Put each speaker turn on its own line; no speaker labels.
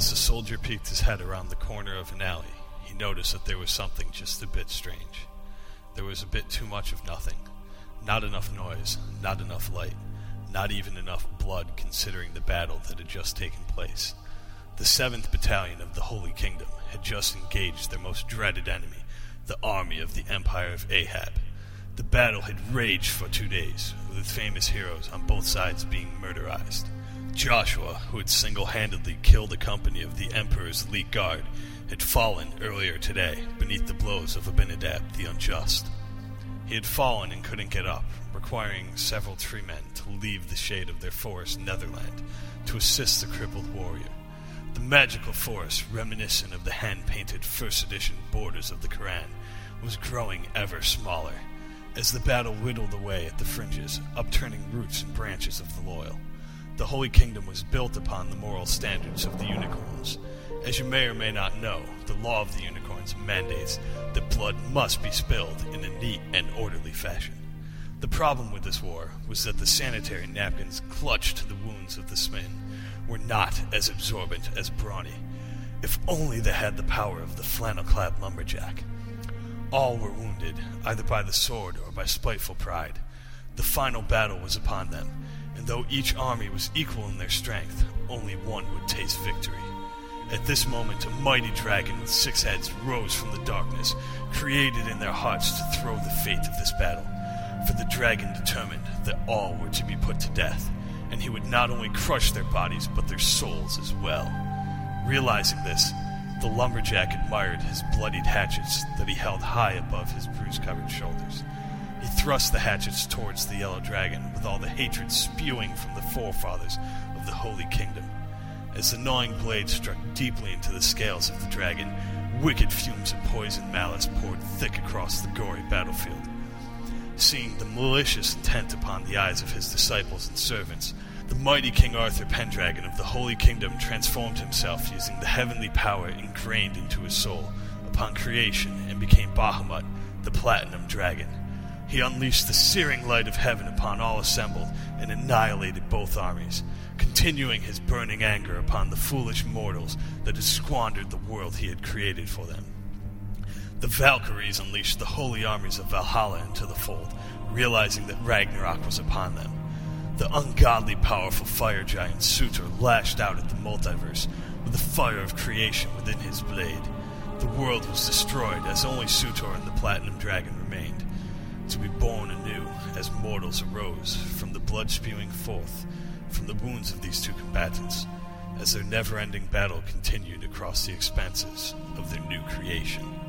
As the soldier peeked his head around the corner of an alley, he noticed that there was something just a bit strange. There was a bit too much of nothing. Not enough noise, not enough light, not even enough blood considering the battle that had just taken place. The 7th Battalion of the Holy Kingdom had just engaged their most dreaded enemy, the army of the Empire of Ahab. The battle had raged for 2 days, with famous heroes on both sides being murderized. Joshua, who had single-handedly killed a company of the Emperor's elite guard, had fallen earlier today beneath the blows of Abinadab the Unjust. He had fallen and couldn't get up, requiring several tree men to leave the shade of their forest Netherland to assist the crippled warrior. The magical forest, reminiscent of the hand-painted first edition borders of the Quran, was growing ever smaller, as the battle whittled away at the fringes, upturning roots and branches of the loyal. The Holy Kingdom was built upon the moral standards of the unicorns. As you may or may not know, the law of the unicorns mandates that blood must be spilled in a neat and orderly fashion. The problem with this war was that the sanitary napkins clutched to the wounds of the smitten were not as absorbent as brawny. If only they had the power of the flannel-clad lumberjack. All were wounded, either by the sword or by spiteful pride. The final battle was upon them, and though each army was equal in their strength, only one would taste victory. At this moment, a mighty dragon with 6 heads rose from the darkness, created in their hearts to throw the fate of this battle. For the dragon determined that all were to be put to death, and he would not only crush their bodies, but their souls as well. Realizing this, the lumberjack admired his bloodied hatchets that he held high above his bruise-covered shoulders. He thrust the hatchets towards the yellow dragon with all the hatred spewing from the forefathers of the Holy Kingdom. As the gnawing blade struck deeply into the scales of the dragon, wicked fumes of poison malice poured thick across the gory battlefield. Seeing the malicious intent upon the eyes of his disciples and servants, the mighty King Arthur Pendragon of the Holy Kingdom transformed himself using the heavenly power ingrained into his soul upon creation and became Bahamut, the Platinum Dragon. He unleashed the searing light of heaven upon all assembled and annihilated both armies, continuing his burning anger upon the foolish mortals that had squandered the world he had created for them. The Valkyries unleashed the holy armies of Valhalla into the fold, realizing that Ragnarok was upon them. The ungodly powerful fire giant Surtur lashed out at the multiverse with the fire of creation within his blade. The world was destroyed as only Surtur and the Platinum Dragon remained, to be born anew as mortals arose from the blood spewing forth from the wounds of these two combatants, as their never-ending battle continued across the expanses of their new creation.